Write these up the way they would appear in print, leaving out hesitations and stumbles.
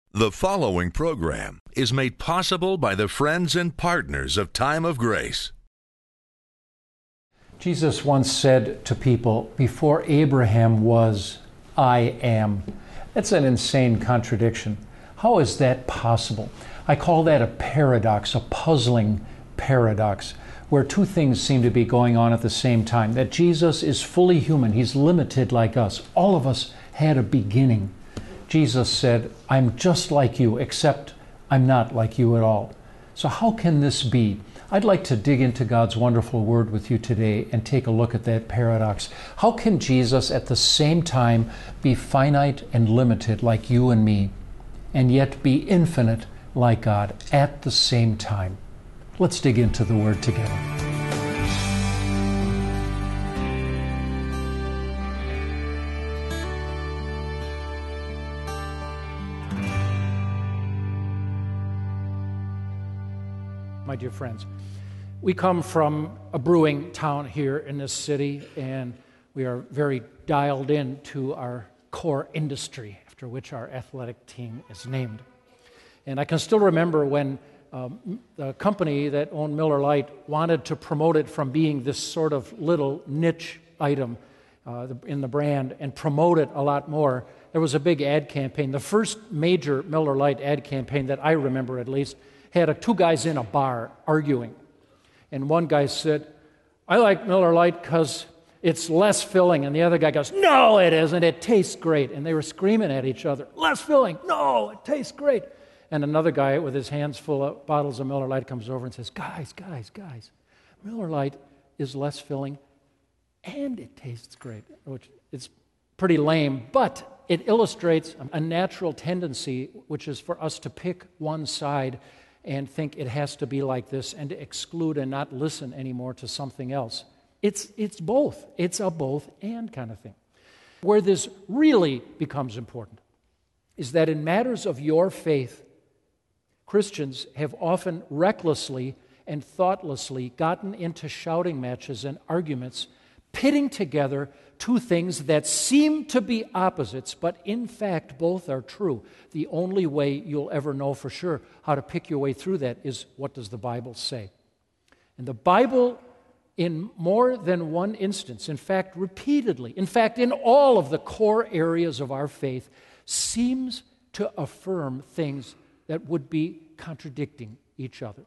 The following program is made possible by the friends and partners of Time of Grace. Jesus once said to people, "Before Abraham was, I am." That's an insane contradiction. How is that possible? I call that a paradox, a puzzling paradox, where two things seem to be going on at the same time. That Jesus is fully human. He's limited like us. All of us had a beginning. Jesus said, "I'm just like you, except I'm not like you at all." So how can this be? I'd like to dig into God's wonderful word with you today and take a look at that paradox. How can Jesus at the same time be finite and limited like you and me, and yet be infinite like God at the same time? Let's dig into the word together. My dear friends, we come from a brewing town here in this city, and we are very dialed in to our core industry, after which our athletic team is named. And I can still remember when the company that owned Miller Lite wanted to promote it from being this sort of little niche item in the brand and promote it a lot more. There was a big ad campaign. The first major Miller Lite ad campaign that I remember, at least, had two guys in a bar arguing. And one guy said, "I like Miller Lite because it's less filling." And the other guy goes, "No, it isn't. It tastes great." And they were screaming at each other, "Less filling. No, it tastes great." And another guy with his hands full of bottles of Miller Lite comes over and says, guys, Miller Lite is less filling and it tastes great," which is pretty lame, but it illustrates a natural tendency, which is for us to pick one side and think it has to be like this and to exclude and not listen anymore to something else. It's both. It's a both and kind of thing. Where this really becomes important is that in matters of your faith, Christians have often recklessly and thoughtlessly gotten into shouting matches and arguments, pitting together two things that seem to be opposites, but in fact both are true. The only way you'll ever know for sure how to pick your way through that is, what does the Bible say? And the Bible, in more than one instance, in fact repeatedly, in fact in all of the core areas of our faith, seems to affirm things that would be contradicting each other.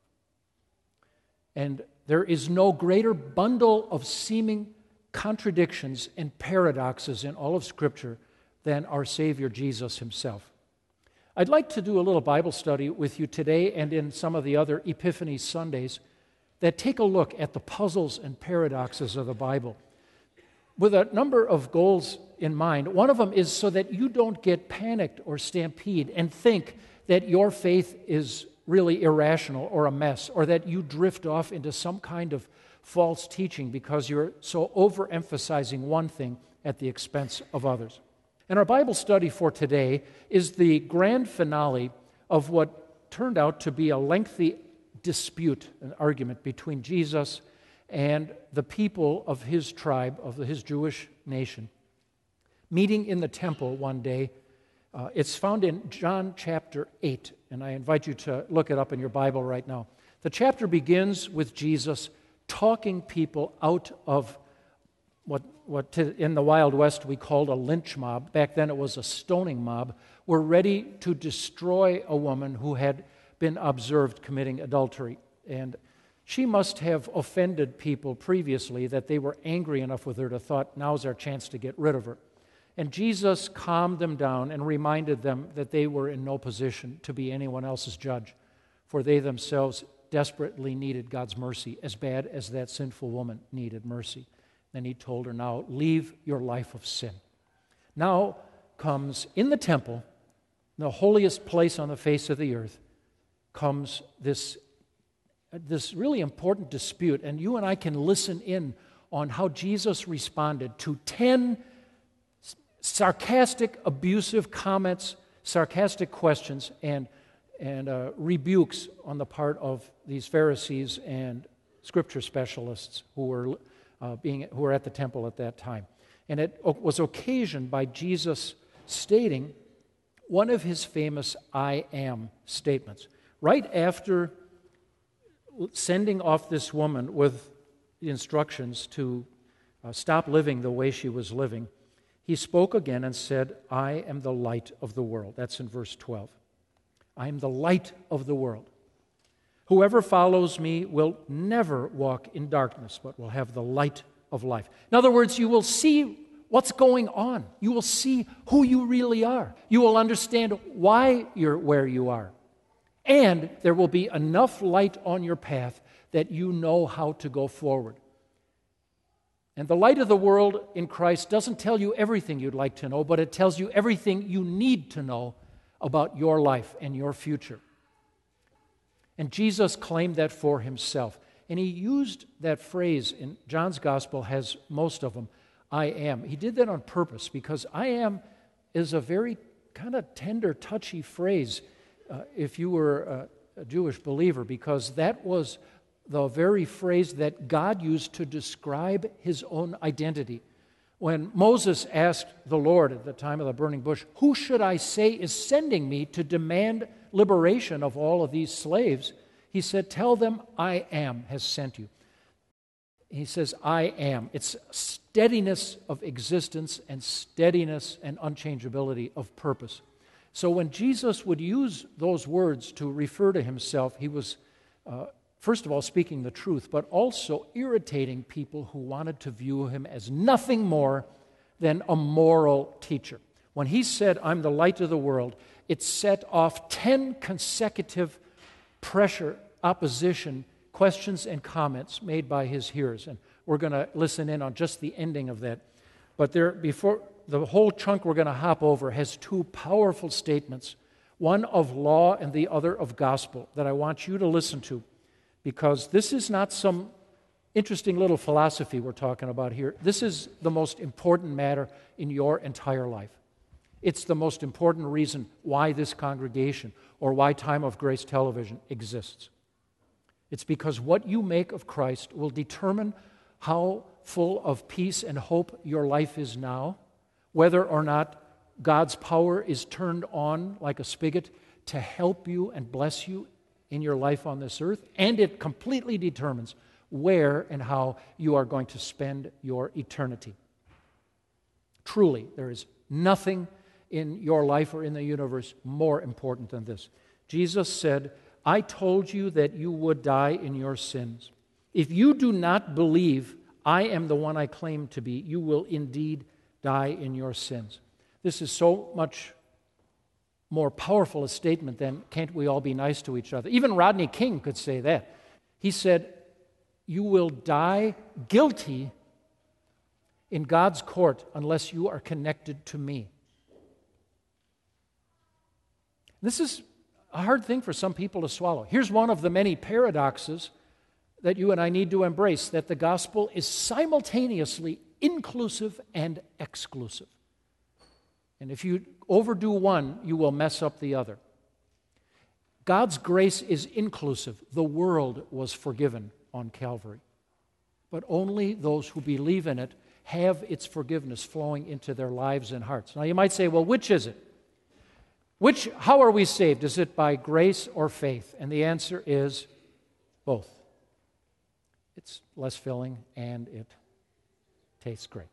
And there is no greater bundle of seeming contradictions and paradoxes in all of Scripture than our Savior Jesus himself. I'd like to do a little Bible study with you today and in some of the other Epiphany Sundays that take a look at the puzzles and paradoxes of the Bible with a number of goals in mind. One of them is so that you don't get panicked or stampede and think that your faith is really irrational or a mess, or that you drift off into some kind of false teaching because you're so overemphasizing one thing at the expense of others. And our Bible study for today is the grand finale of what turned out to be a lengthy dispute, an argument between Jesus and the people of his tribe, of his Jewish nation, meeting in the temple one day. It's found in John chapter 8, and I invite you to look it up in your Bible right now. The chapter begins with Jesus talking people out of what in the Wild West we called a lynch mob. Back then it was a stoning mob. Were ready to destroy a woman who had been observed committing adultery. And she must have offended people previously that they were angry enough with her to thought, now's our chance to get rid of her. And Jesus calmed them down and reminded them that they were in no position to be anyone else's judge, for they themselves desperately needed God's mercy, as bad as that sinful woman needed mercy. Then he told her, now leave your life of sin. Now comes in the temple, the holiest place on the face of the earth, comes this really important dispute, and you and I can listen in on how Jesus responded to 10 sarcastic, abusive comments, sarcastic questions, and rebukes on the part of these Pharisees and Scripture specialists who were at the temple at that time. And it was occasioned by Jesus stating one of his famous I am statements. Right after sending off this woman with the instructions to stop living the way she was living, he spoke again and said, I am the light of the world. That's in verse 12. I am the light of the world. Whoever follows me will never walk in darkness, but will have the light of life. In other words, you will see what's going on. You will see who you really are. You will understand why you're where you are. And there will be enough light on your path that you know how to go forward. And the light of the world in Christ doesn't tell you everything you'd like to know, but it tells you everything you need to know about your life and your future. And Jesus claimed that for himself. And he used that phrase in John's gospel, has most of them, I am. He did that on purpose because I am is a very kind of tender, touchy phrase if you were a Jewish believer, because that was the very phrase that God used to describe his own identity. When Moses asked the Lord at the time of the burning bush, who should I say is sending me to demand liberation of all of these slaves? He said, tell them I am has sent you. He says, I am. It's steadiness of existence and steadiness and unchangeability of purpose. So when Jesus would use those words to refer to himself, he was first of all, speaking the truth, but also irritating people who wanted to view him as nothing more than a moral teacher. When he said, I'm the light of the world, it set off 10 consecutive pressure, opposition, questions, and comments made by his hearers. And we're going to listen in on just the ending of that. But before the whole chunk we're going to hop over has two powerful statements, one of law and the other of gospel, that I want you to listen to. Because this is not some interesting little philosophy we're talking about here. This is the most important matter in your entire life. It's the most important reason why this congregation or why Time of Grace Television exists. It's because what you make of Christ will determine how full of peace and hope your life is now, whether or not God's power is turned on like a spigot to help you and bless you in your life on this earth, and it completely determines where and how you are going to spend your eternity. Truly, there is nothing in your life or in the universe more important than this. Jesus said, I told you that you would die in your sins. If you do not believe I am the one I claim to be, you will indeed die in your sins. This is so much more powerful a statement than can't we all be nice to each other. Even Rodney King could say that. He said, you will die guilty in God's court unless you are connected to me. This is a hard thing for some people to swallow. Here's one of the many paradoxes that you and I need to embrace, that the gospel is simultaneously inclusive and exclusive. And if you overdo one, you will mess up the other. God's grace is inclusive. The world was forgiven on Calvary. But only those who believe in it have its forgiveness flowing into their lives and hearts. Now you might say, well, which is it? How are we saved? Is it by grace or faith? And the answer is both. It's less filling and it tastes great.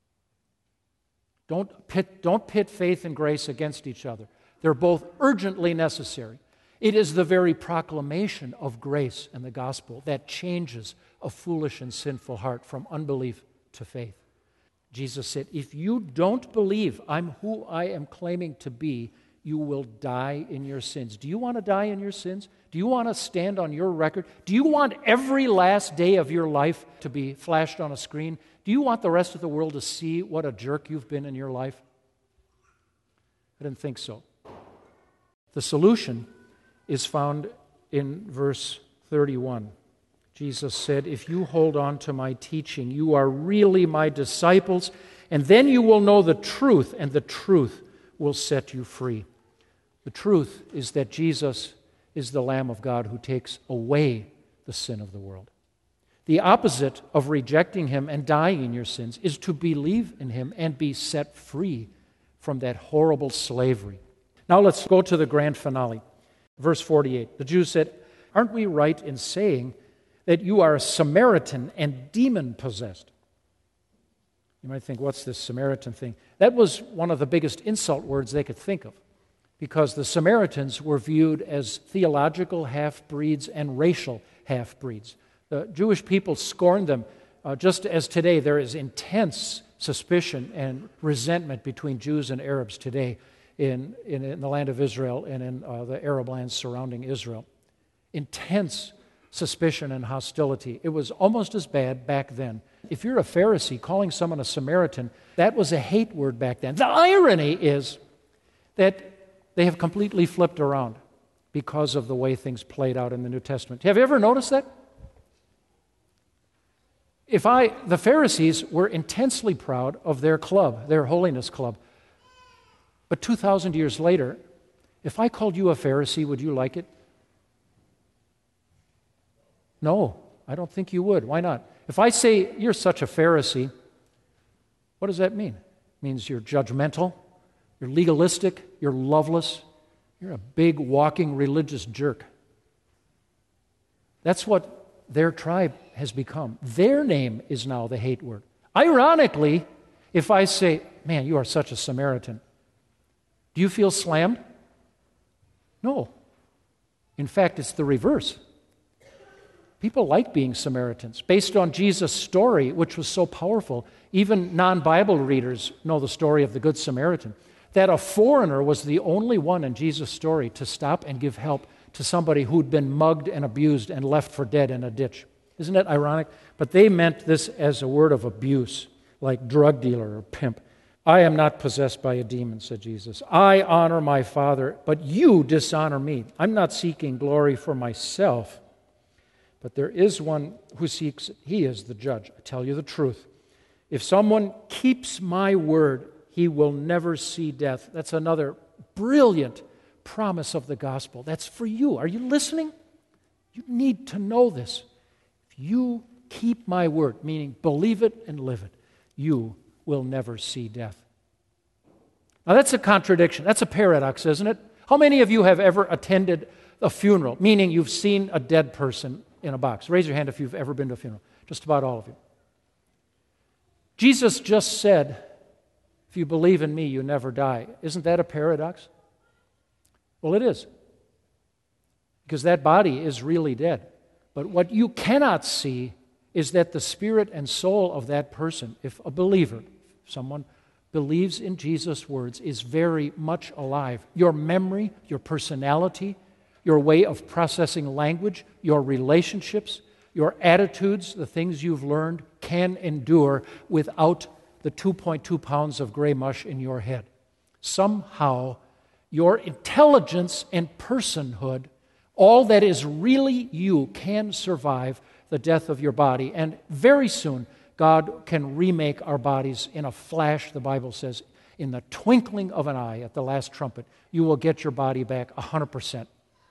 Don't pit faith and grace against each other. They're both urgently necessary. It is the very proclamation of grace and the gospel that changes a foolish and sinful heart from unbelief to faith. Jesus said, if you don't believe I'm who I am claiming to be, you will die in your sins. Do you want to die in your sins? Do you want to stand on your record? Do you want every last day of your life to be flashed on a screen? Do you want the rest of the world to see what a jerk you've been in your life? I didn't think so. The solution is found in verse 31. Jesus said, if you hold on to my teaching, you are really my disciples, and then you will know the truth, and the truth will set you free. The truth is that Jesus is the Lamb of God who takes away the sin of the world. The opposite of rejecting him and dying in your sins is to believe in him and be set free from that horrible slavery. Now let's go to the grand finale. Verse 48. The Jews said, "Aren't we right in saying that you are a Samaritan and demon-possessed?" You might think, what's this Samaritan thing? That was one of the biggest insult words they could think of, because the Samaritans were viewed as theological half-breeds and racial half-breeds. The Jewish people scorned them, just as today there is intense suspicion and resentment between Jews and Arabs today in the land of Israel and in the Arab lands surrounding Israel. Intense suspicion and hostility. It was almost as bad back then. If you're a Pharisee, calling someone a Samaritan, that was a hate word back then. The irony is that they have completely flipped around because of the way things played out in the New Testament. Have you ever noticed that? The Pharisees were intensely proud of their club, their holiness club. But 2,000 years later, if I called you a Pharisee, would you like it? No, I don't think you would. Why not? If I say you're such a Pharisee, what does that mean? It means you're judgmental, you're legalistic, you're loveless, you're a big walking religious jerk. That's what their tribe has become. Their name is now the hate word. Ironically, if I say, "Man, you are such a Samaritan," do you feel slammed? No. In fact, it's the reverse. People like being Samaritans. Based on Jesus' story, which was so powerful, even non-Bible readers know the story of the Good Samaritan, that a foreigner was the only one in Jesus' story to stop and give help to somebody who'd been mugged and abused and left for dead in a ditch. Isn't that ironic? But they meant this as a word of abuse, like drug dealer or pimp. "I am not possessed by a demon," said Jesus. "I honor my Father, but you dishonor me. I'm not seeking glory for myself, but there is one who seeks it. He is the judge. I tell you the truth. If someone keeps my word, he will never see death." That's another brilliant promise of the gospel. That's for you. Are you listening? You need to know this. If you keep my word, meaning believe it and live it, you will never see death. Now that's a contradiction. That's a paradox, isn't it? How many of you have ever attended a funeral, meaning you've seen a dead person in a box? Raise your hand if you've ever been to a funeral. Just about all of you. Jesus just said, "If you believe in me, you never die." Isn't that a paradox? Well, it is. Because that body is really dead. But what you cannot see is that the spirit and soul of that person, if a believer, if someone believes in Jesus' words, is very much alive. Your memory, your personality, your way of processing language, your relationships, your attitudes, the things you've learned, can endure without the 2.2 pounds of gray mush in your head. Somehow, your intelligence and personhood, all that is really you, can survive the death of your body. And very soon, God can remake our bodies in a flash, the Bible says, in the twinkling of an eye at the last trumpet. You will get your body back 100%.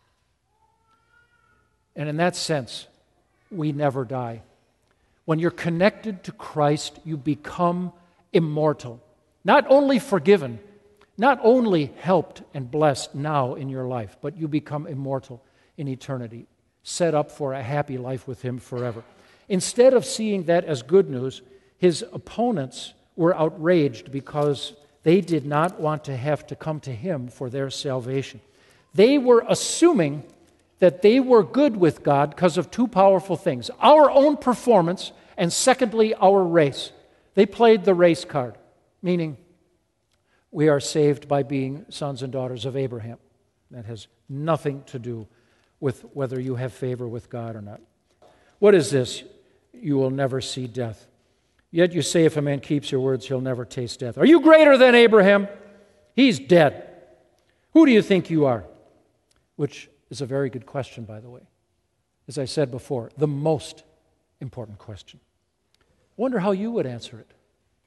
And in that sense, we never die. When you're connected to Christ, you become immortal. Not only forgiven, not only helped and blessed now in your life, but you become immortal in eternity, set up for a happy life with Him forever. Instead of seeing that as good news, His opponents were outraged because they did not want to have to come to Him for their salvation. They were assuming that they were good with God because of two powerful things: our own performance, and secondly, our race. They played the race card, meaning we are saved by being sons and daughters of Abraham. That has nothing to do with whether you have favor with God or not. What is this? You will never see death. Yet you say, if a man keeps your words, he'll never taste death. Are you greater than Abraham? He's dead. Who do you think you are? Which is a very good question, by the way. As I said before, the most important question. I wonder how you would answer it.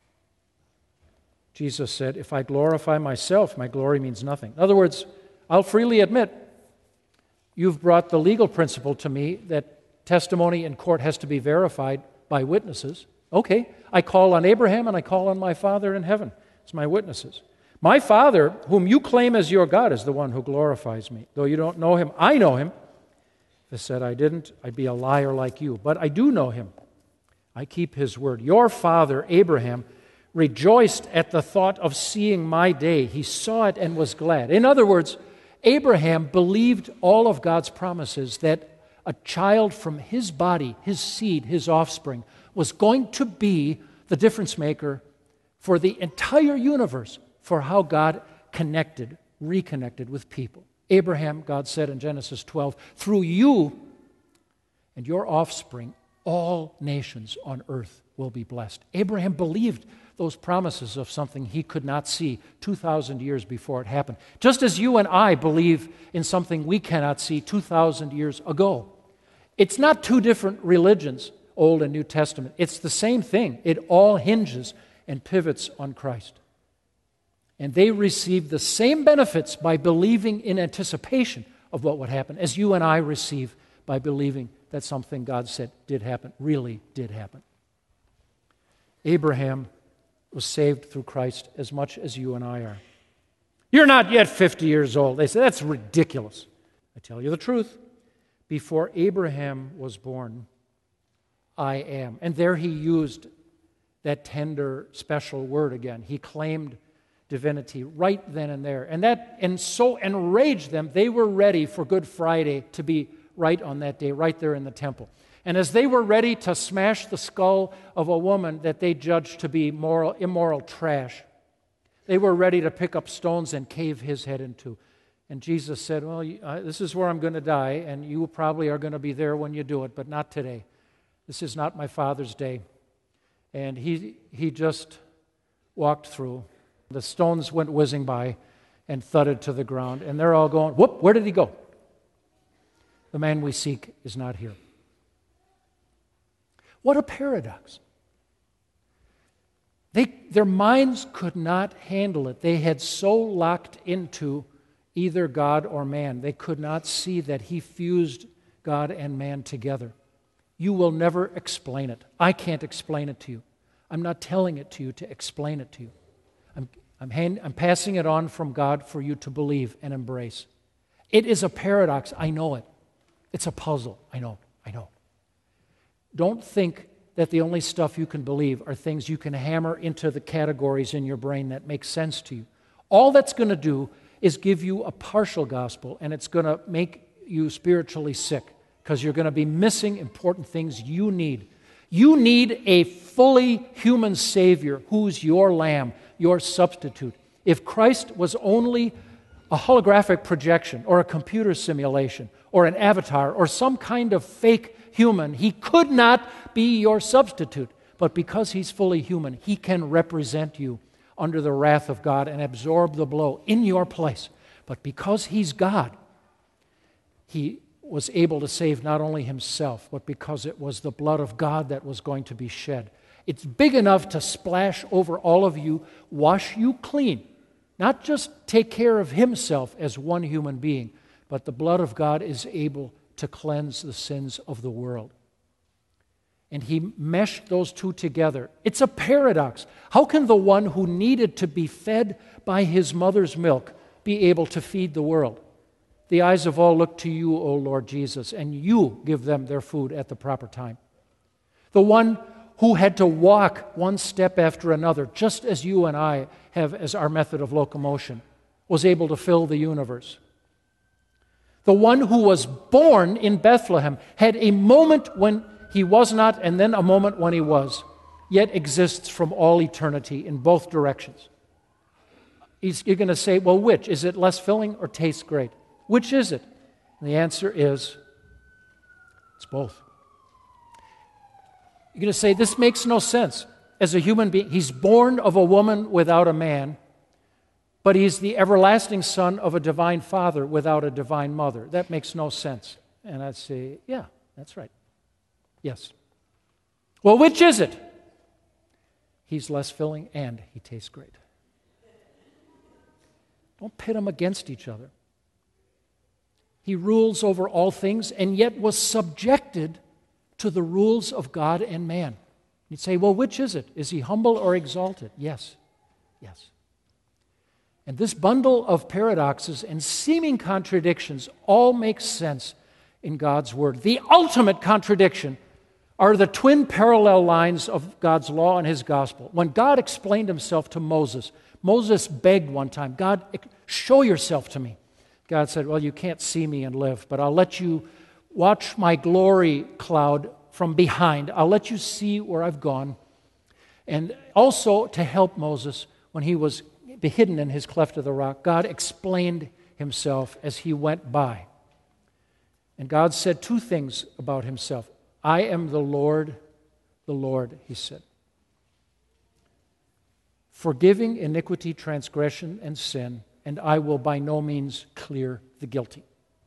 Jesus said, if I glorify myself, my glory means nothing. In other words, I'll freely admit, you've brought the legal principle to me that testimony in court has to be verified by witnesses. Okay, I call on Abraham and I call on my Father in heaven. It's my witnesses. My Father, whom you claim as your God, is the one who glorifies me. Though you don't know him, I know him. If I said I didn't, I'd be a liar like you. But I do know him. I keep his word. Your father, Abraham, rejoiced at the thought of seeing my day. He saw it and was glad. In other words, Abraham believed all of God's promises that a child from his body, his seed, his offspring, was going to be the difference maker for the entire universe, for how God reconnected with people. Abraham, God said in Genesis 12, through you and your offspring, all nations on earth will be blessed. Abraham believed those promises of something he could not see 2,000 years before it happened. Just as you and I believe in something we cannot see 2,000 years ago. It's not two different religions, Old and New Testament. It's the same thing. It all hinges and pivots on Christ. And they receive the same benefits by believing in anticipation of what would happen as you and I receive by believing that something God said did happen, really did happen. Abraham was saved through Christ as much as you and I are. You're not yet 50 years old. They say, that's ridiculous. I tell you the truth. Before Abraham was born, I am. And there he used that tender, special word again. He claimed divinity right then and there. And so enraged them, they were ready for Good Friday to be right on that day, right there in the temple. And as they were ready to smash the skull of a woman that they judged to be immoral trash, they were ready to pick up stones and cave his head into. And Jesus said, well, this is where I'm going to die, and you probably are going to be there when you do it, but not today. This is not my Father's day. And he just walked through. The stones went whizzing by and thudded to the ground, and they're all going, whoop, where did he go? The man we seek is not here. What a paradox. Their minds could not handle it. They had so locked into either God or man. They could not see that he fused God and man together. You will never explain it. I can't explain it to you. I'm not telling it to you to explain it to you. I'm passing it on from God for you to believe and embrace. It is a paradox. I know it. It's a puzzle. I know. Don't think that the only stuff you can believe are things you can hammer into the categories in your brain that make sense to you. All that's going to do is give you a partial gospel, and it's going to make you spiritually sick because you're going to be missing important things you need. You need a fully human Savior who's your lamb, your substitute. If Christ was only a holographic projection or a computer simulation or an avatar or some kind of fake human, he could not be your substitute. But because he's fully human, he can represent you under the wrath of God and absorb the blow in your place. But because he's God, he was able to save not only himself, but because it was the blood of God that was going to be shed. It's big enough to splash over all of you, wash you clean. Not just take care of himself as one human being, but the blood of God is able to cleanse the sins of the world. And he meshed those two together. It's a paradox. How can the one who needed to be fed by his mother's milk be able to feed the world? The eyes of all look to you, O Lord Jesus, and you give them their food at the proper time. The one who had to walk one step after another, just as you and I have as our method of locomotion, was able to fill the universe. The one who was born in Bethlehem had a moment when he was not and then a moment when he was, yet exists from all eternity in both directions. You're going to say, well, which? Is it less filling or tastes great? Which is it? And the answer is, it's both. You're going to say, this makes no sense. As a human being, he's born of a woman without a man, but he's the everlasting son of a divine father without a divine mother. That makes no sense. And I'd say, yeah, that's right. Yes. Well, which is it? He's less filling and he tastes great. Don't pit them against each other. He rules over all things and yet was subjected to the rules of God and man. You'd say, well, which is it? Is he humble or exalted? Yes. And this bundle of paradoxes and seeming contradictions all make sense in God's Word. The ultimate contradiction are the twin parallel lines of God's law and His gospel. When God explained Himself to Moses, Moses begged one time, God, show yourself to me. God said, well, you can't see me and live, but I'll let you watch my glory cloud from behind. I'll let you see where I've gone. And also to help Moses, when he was hidden in his cleft of the rock, God explained Himself as he went by. And God said two things about Himself. I am the Lord, He said. Forgiving iniquity, transgression, and sin, and I will by no means clear the guilty.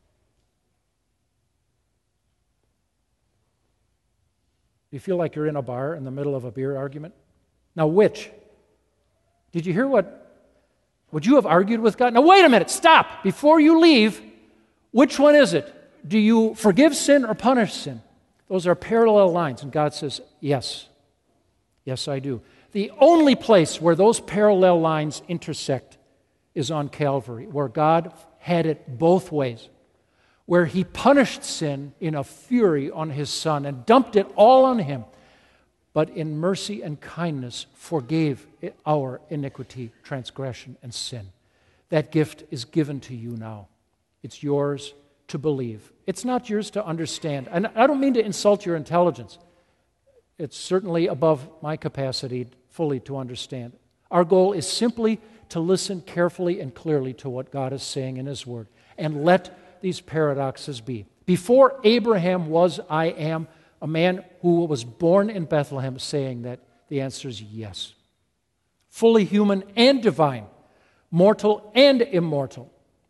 Do you feel like you're in a bar in the middle of a beer argument? Now, which? Did you hear what? Would you have argued with God? Now, wait a minute, stop. Before you leave, which one is it? Do you forgive sin or punish sin? Those are parallel lines, and God says, yes. Yes, I do. The only place where those parallel lines intersect is on Calvary, where God had it both ways, where He punished sin in a fury on His Son and dumped it all on Him, but in mercy and kindness forgave our iniquity, transgression, and sin. That gift is given to you now. It's yours to believe. It's not yours to understand. And I don't mean to insult your intelligence. It's certainly above my capacity fully to understand. Our goal is simply to listen carefully and clearly to what God is saying in His Word and let these paradoxes be. Before Abraham was, I am, a man who was born in Bethlehem, saying that the answer is yes. Fully human and divine, mortal and immortal.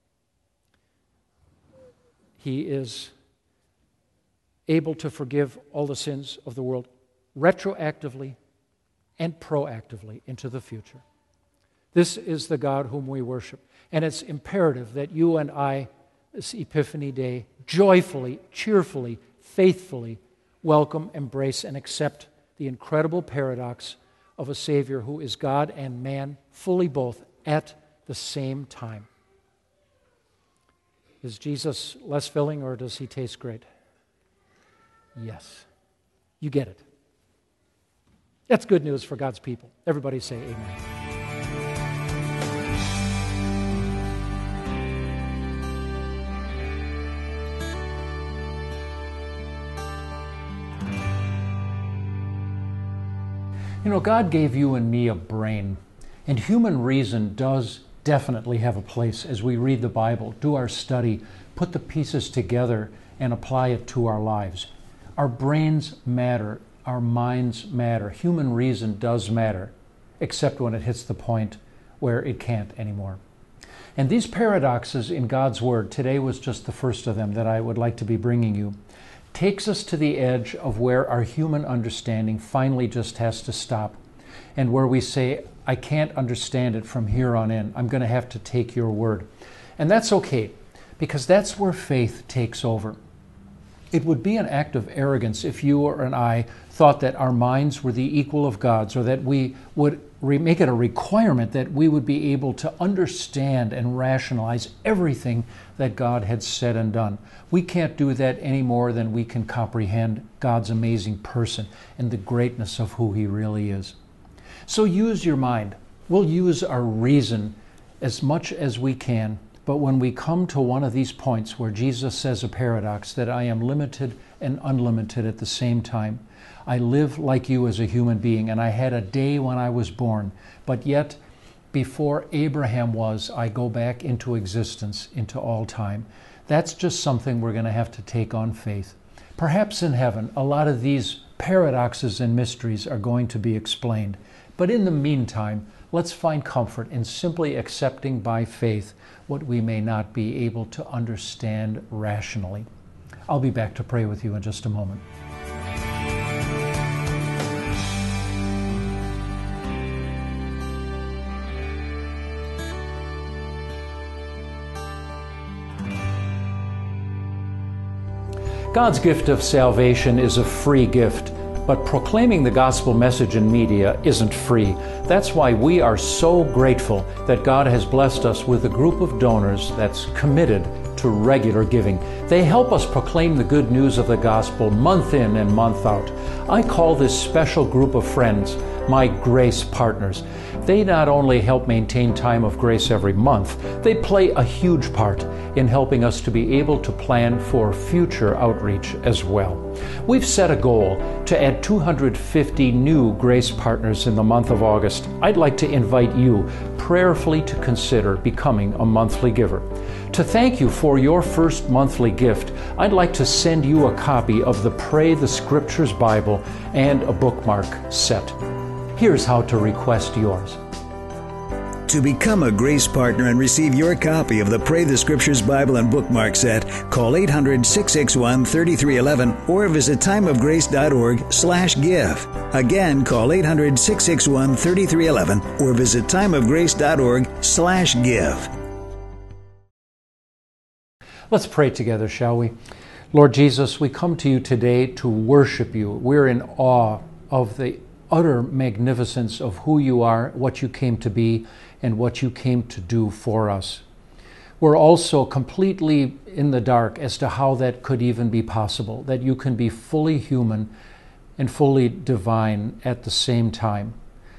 He is able to forgive all the sins of the world retroactively and proactively into the future. This is the God whom we worship. And it's imperative that you and I, this Epiphany Day, joyfully, cheerfully, faithfully welcome, embrace, and accept the incredible paradox of a Savior who is God and man, fully both, at the same time. Is Jesus less filling, or does He taste great? Yes. You get it. That's good news for God's people. Everybody say amen. You know, God gave you and me a brain, and human reason does definitely have a place as we read the Bible, do our study, put the pieces together, and apply it to our lives. Our brains matter. Our minds matter. Human reason does matter, except when it hits the point where it can't anymore. And these paradoxes in God's Word, today was just the first of them that I would like to be bringing you, takes us to the edge of where our human understanding finally just has to stop, and where we say, I can't understand it from here on in. I'm going to have to take your word. And that's okay, because that's where faith takes over. It would be an act of arrogance if you or I thought that our minds were the equal of God's, or that we would make it a requirement that we would be able to understand and rationalize everything that God had said and done. We can't do that any more than we can comprehend God's amazing person and the greatness of who He really is. So use your mind. We'll use our reason as much as we can, but when we come to one of these points where Jesus says a paradox, that I am limited and unlimited at the same time, I live like you as a human being, and I had a day when I was born, but yet before Abraham was, I go back into existence, into all time. That's just something we're going to have to take on faith. Perhaps in heaven, a lot of these paradoxes and mysteries are going to be explained. But in the meantime, let's find comfort in simply accepting by faith what we may not be able to understand rationally. I'll be back to pray with you in just a moment. God's gift of salvation is a free gift, But proclaiming the gospel message in media isn't free. That's why we are so grateful that God has blessed us with a group of donors that's committed to regular giving. They help us proclaim the good news of the gospel month in and month out. I call this special group of friends my Grace Partners. They not only help maintain Time of Grace every month, they play a huge part in helping us to be able to plan for future outreach as well. We've set a goal to add 250 new Grace Partners in the month of August. I'd like to invite you prayerfully to consider becoming a monthly giver. To thank you for your first monthly gift, I'd like to send you a copy of the Pray the Scriptures Bible and a bookmark set. Here's how to request yours. To become a Grace Partner and receive your copy of the Pray the Scriptures Bible and bookmark set, call 800-661-3311 or visit timeofgrace.org/give. Again, call 800-661-3311 or visit timeofgrace.org/give. Let's pray together, shall we? Lord Jesus, we come to you today to worship you. We're in awe of the utter magnificence of who you are, what you came to be, and what you came to do for us. We're also completely in the dark as to how that could even be possible, that you can be fully human and fully divine at the same time.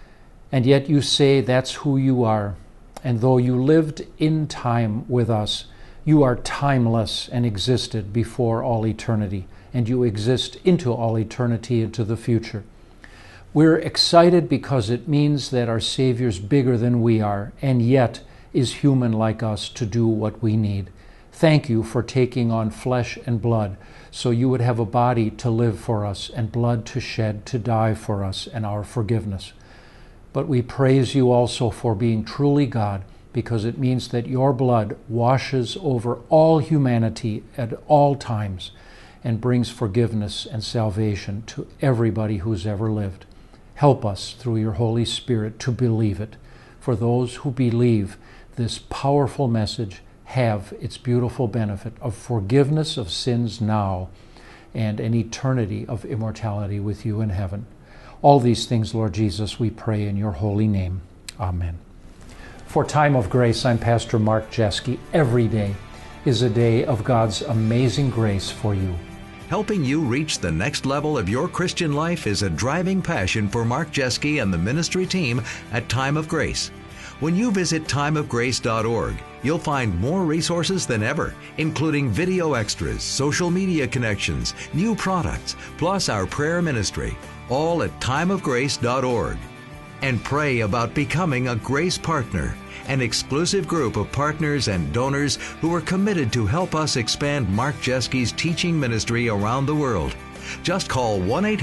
And yet you say that's who you are. And though you lived in time with us, you are timeless and existed before all eternity, and you exist into all eternity, into the future. We're excited because it means that our Savior's bigger than we are, and yet is human like us to do what we need. Thank you for taking on flesh and blood, so you would have a body to live for us and blood to shed to die for us and our forgiveness. But we praise you also for being truly God, because it means that your blood washes over all humanity at all times and brings forgiveness and salvation to everybody who's ever lived. Help us through your Holy Spirit to believe it. For those who believe this powerful message have its beautiful benefit of forgiveness of sins now and an eternity of immortality with you in heaven. All these things, Lord Jesus, we pray in your holy name. Amen. For Time of Grace, I'm Pastor Mark Jeske. Every day is a day of God's amazing grace for you. Helping you reach the next level of your Christian life is a driving passion for Mark Jeske and the ministry team at Time of Grace. When you visit timeofgrace.org, you'll find more resources than ever, including video extras, social media connections, new products, plus our prayer ministry, all at timeofgrace.org. And pray about becoming a Grace Partner, an exclusive group of partners and donors who are committed to help us expand Mark Jeske's teaching ministry around the world. Just call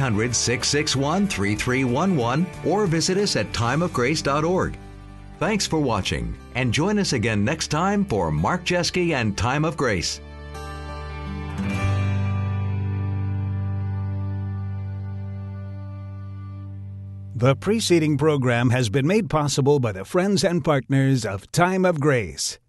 1-800-661-3311 or visit us at timeofgrace.org. Thanks for watching, and join us again next time for Mark Jeske and Time of Grace. The preceding program has been made possible by the friends and partners of Time of Grace.